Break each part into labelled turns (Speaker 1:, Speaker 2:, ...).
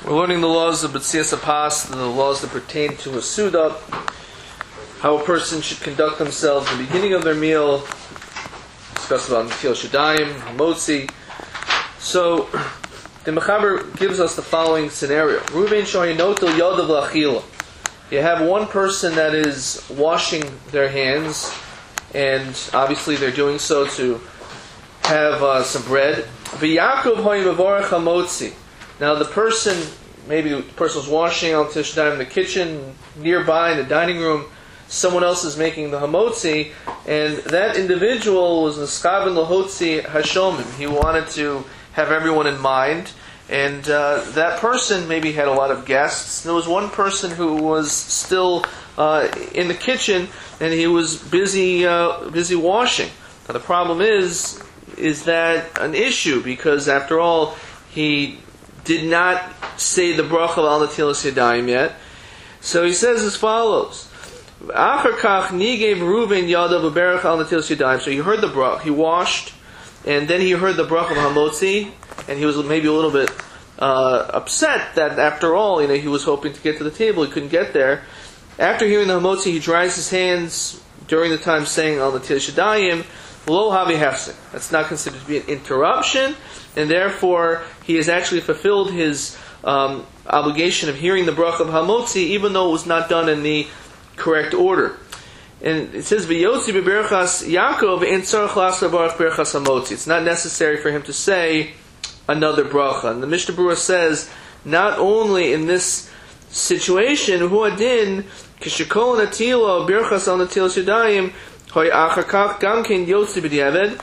Speaker 1: We're learning the laws of B'tzias HaPas, the laws that pertain to a Suda, how a person should conduct themselves in the beginning of their meal, discuss about Netilas Yadayim, Hamotzi. So, the Mechaber gives us the following scenario. Ruvain shoyinotel yodav lachila. You have one person that is washing their hands, and obviously they're doing so to have some bread. V'Yakov hoyim hamotzi. Now the person, maybe the person was washing on Netilas Yadayim in the kitchen, nearby in the dining room, someone else is making the hamotzi, and that individual was Niskaven Lahotzi Hashomim. He wanted to have everyone in mind, and that person maybe had a lot of guests. There was one person who was still in the kitchen, and he was busy washing. Now the problem is that an issue, because after all, he did not say the bracha al Netilas Yadayim yet. So he says as follows: Achar kach nigev Ruvain yadav uberach al Netilas Yadayim. So he heard the bracha, he washed, and then he heard the bracha of Hamotzi, and he was maybe a little bit upset that after all, he was hoping to get to the table, he couldn't get there. After hearing the Hamotzi, he dries his hands during the time saying al Netilas Yadayim. Lo havi hefsek. That's not considered to be an interruption, and therefore he has actually fulfilled his obligation of hearing the bracha of Hamotzi, even though it was not done in the correct order. And it says v'yotzi beberachas Yaakov ein tzarich la'aseh barach berachas Hamotzi. It's not necessary for him to say another bracha. And the Mishnah Berurah says, not only in this situation, hu adin kishekol natilo berachas al Netilas Yadayim hoy achar kach gam kein yotzi b'diavad.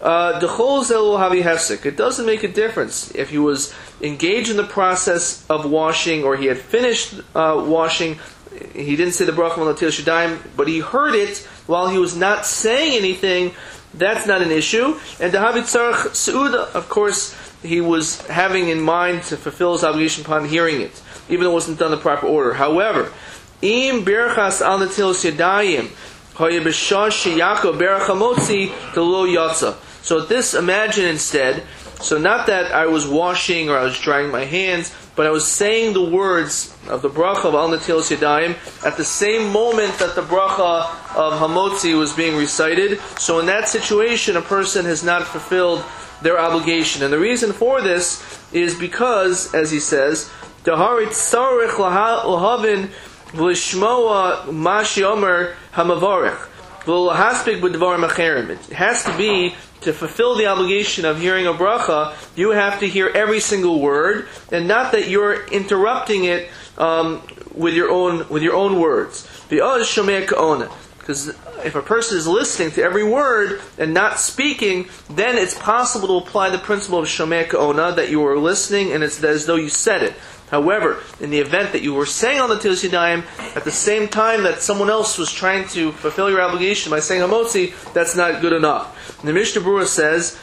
Speaker 1: It doesn't make a difference if he was engaged in the process of washing, or he had finished washing. He didn't say the bracha on Netilas Yadayim, but he heard it while he was not saying anything. That's not an issue. And the Havit Tzarech Seuda, of course, he was having in mind to fulfill his obligation upon hearing it, even though it wasn't done in the proper order. However, Im Berachas al Netilas Yadayim hoye b'shah sheyakov berach hamotzi lo yatsa. So this, imagine instead, so not that I was washing or I was drying my hands, but I was saying the words of the bracha of al Netilas Yadayim at the same moment that the bracha of Hamotzi was being recited. So in that situation, a person has not fulfilled their obligation. And the reason for this is because, as he says, Daharit Sarich Lahavin V'Lishmoa Mashi Omer Hamavarech V'Lahaspik B'Dvarim Acherim. It has to be, to fulfill the obligation of hearing a bracha, you have to hear every single word, and not that you're interrupting it with your own words. Because if a person is listening to every word and not speaking, then it's possible to apply the principle of Shomei Ka'ona, that you are listening and it's as though you said it. However, in the event that you were saying on the Netilas Yadayim at the same time that someone else was trying to fulfill your obligation by saying Hamotzi, that's not good enough. And the Mishnah Berurah says,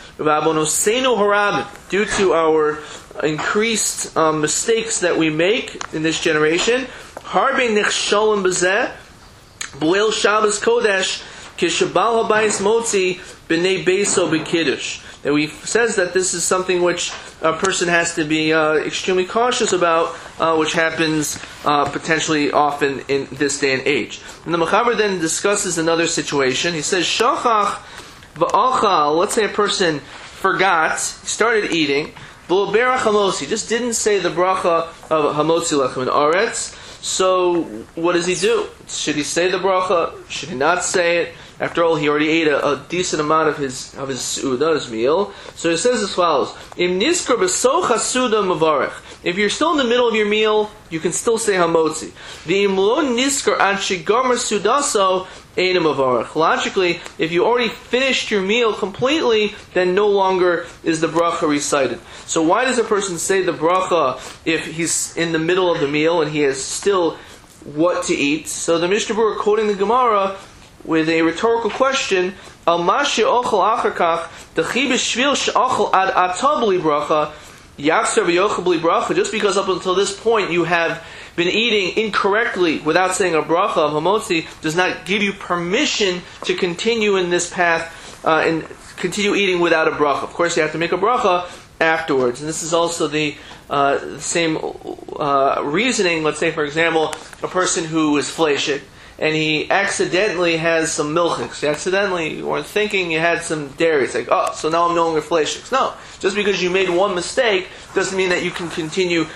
Speaker 1: due to our increased mistakes that we make in this generation, Harbe nechsholim b'zeh b'leil Shabbos Kodesh kishabal habayis motzi b'nei beiso b'kiddush. That we says that this is something which a person has to be extremely cautious about, which happens potentially often in this day and age. And the Mechaber then discusses another situation. He says, Shachach v'achal, let's say a person forgot, started eating, v'loberach hamotzi, just didn't say the bracha of Hamotzi lechem in Aretz. So what does he do? Should he say the bracha? Should he not say it? After all, he already ate a decent amount of his su'udah, his meal. So he says as follows: Im niskar b'socha su'udah mavarech. If you're still in the middle of your meal, you can still say hamotzi. V'im lo niskar an shegomer su'udaso ein mavarech. Logically, if you already finished your meal completely, then no longer is the bracha recited. So why does a person say the bracha if he's in the middle of the meal and he has still what to eat? So the Mishnah Berurah, quoting the Gemara with a rhetorical question, Al mashi ochel acharkach dechi b'shvil she'ochel ad atah b'li bracha yakser v'yochel b'li bracha. Just because up until this point you have been eating incorrectly without saying a bracha of Hamotzi does not give you permission to continue in this path and continue eating without a bracha. Of course, you have to make a bracha afterwards. And this is also the same reasoning. Let's say, for example, a person who is fleshik, and he accidentally has some milchiks. You weren't thinking you had some dairy. It's like, oh, so now I'm no longer fleshik. No, just because you made one mistake doesn't mean that you can continue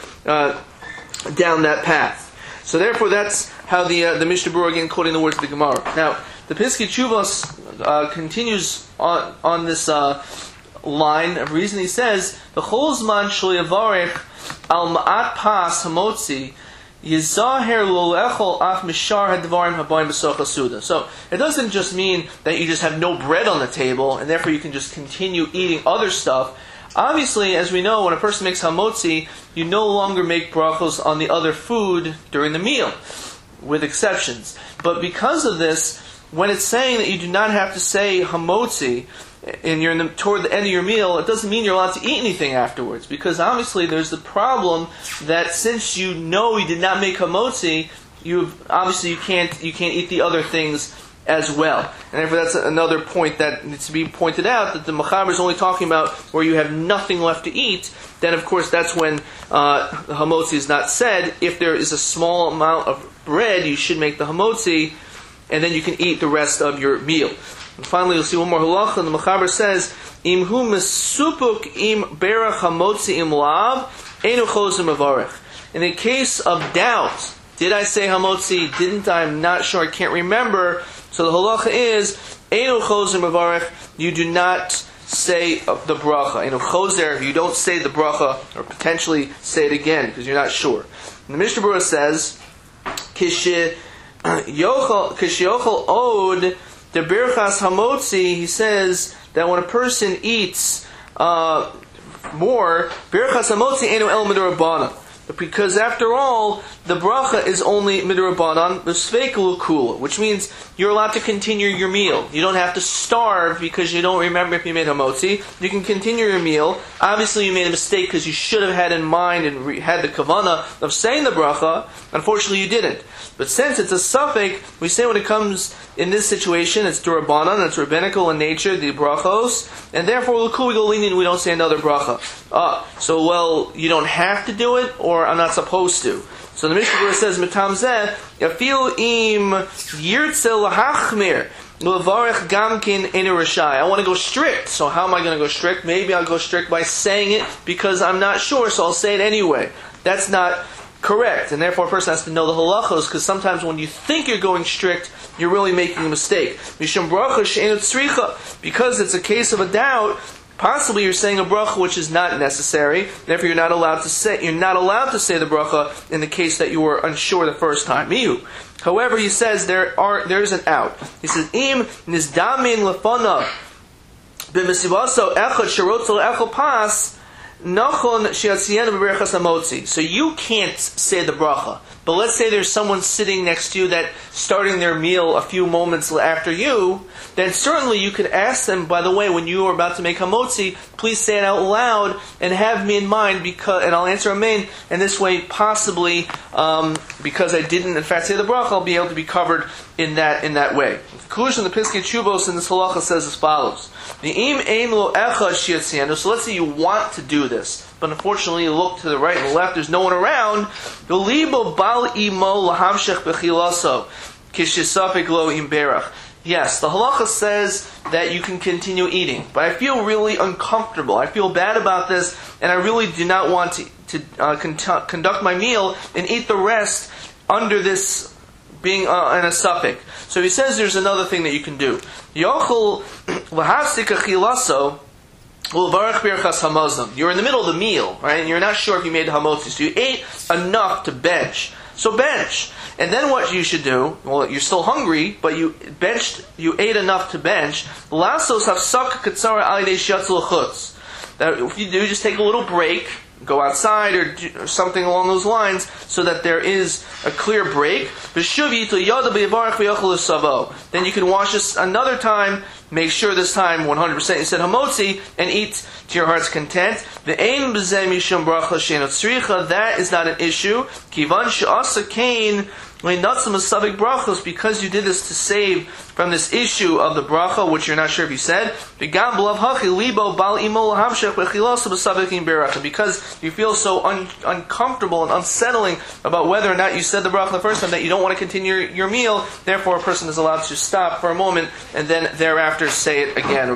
Speaker 1: down that path. So therefore, that's how the Mishnah Berurah, again, quoting the words of the Gemara. Now, the Piskei Teshuvos continues on this line of reason. He says, "V'chol zman shel yavarech al ma'at pas hamotzi yizaher lo le'echol af mishar hadvarim habayim b'soch hasuda." So it doesn't just mean that you just have no bread on the table and therefore you can just continue eating other stuff. Obviously, as we know, when a person makes hamotzi, you no longer make brachos on the other food during the meal, with exceptions. But because of this, when it's saying that you do not have to say hamotzi, and you're toward the end of your meal, it doesn't mean you're allowed to eat anything afterwards. Because obviously there's the problem that since you know you did not make hamotzi, you can't eat the other things as well. And therefore that's another point that needs to be pointed out, that the Mechaber is only talking about where you have nothing left to eat. Then of course that's when the hamotzi is not said. If there is a small amount of bread, you should make the hamotzi, and then you can eat the rest of your meal. And finally, you'll see one more halacha. And the Mechaber says, "Im hu mesupuk im berach hamotzi im lav enu chozim avarech." In the case of doubt, did I say hamotzi? Didn't I? I'm not sure. I can't remember. So the halacha is enu chozim avarech. You do not say the bracha. Enu chozer. You don't say the bracha, or potentially say it again because you're not sure. And the Mishnah Berurah says, "Kish yochel od." The birchas hamotzi, he says that when a person eats more, birchas hamotzi enu el midrabanan. Because after all, the bracha is only midrabanan, b'sveikul kula, which means you're allowed to continue your meal. You don't have to starve because you don't remember if you made hamotzi. You can continue your meal. Obviously, you made a mistake because you should have had in mind and had the kavanah of saying the bracha. Unfortunately, you didn't. But since it's a suffix, we say when it comes in this situation, it's durabanan, it's rabbinical in nature, the brachos, and therefore we go lenient, we don't say another bracha. So you don't have to do it, or I'm not supposed to. So the Mishnah Berurah says, "Mitam zeh, yafil im yirtzel lahachmir, levarech gamkin enu rashai." I want to go strict. So how am I going to go strict? Maybe I'll go strict by saying it because I'm not sure, so I'll say it anyway. That's not correct, and therefore a person has to know the halachos, because sometimes when you think you're going strict, you're really making a mistake. Mishum bracha she'enu tzricha, because it's a case of a doubt. Possibly you're saying a bracha which is not necessary. Therefore, you're not allowed to say the bracha in the case that you were unsure the first time. Mihu. However, he says there's an out. He says im nizdamin lefanav b'mesivaso echad sherotzel echol pas. So you can't say the bracha, but let's say there's someone sitting next to you that starting their meal a few moments after you, then certainly you could ask them, by the way, when you are about to make hamotzi, please say it out loud and have me in mind, and I'll answer amen, and this way possibly, because I didn't in fact say the bracha, I'll be able to be covered in that way. The conclusion of the Piskei Teshuvos in this halacha says as follows. So let's say you want to do this, but unfortunately you look to the right and the left, there's no one around. Yes, the halacha says that you can continue eating, but I feel really uncomfortable. I feel bad about this, and I really do not want to conduct my meal and eat the rest under this being in a suffix. So he says there's another thing that you can do. Yochel lahafsik achilaso ulevarech birchas hamazon. You're in the middle of the meal, right? And you're not sure if you made hamotzi, so you ate enough to bench. So bench. And then what you should do, well, you're still hungry, but you ate enough to bench. Lasos hafsak katzara alidei shiatzel chutz. That if you do, just take a little break, go outside or something along those lines, so that there is a clear break. Then you can wash this another time. Make sure this time 100% you said hamotzi and eat to your heart's content. That is not an issue. because you did this to save from this issue of the bracha, which you're not sure if you said, because you feel so uncomfortable and unsettling about whether or not you said the bracha the first time that you don't want to continue your meal, therefore a person is allowed to stop for a moment and then thereafter say it again.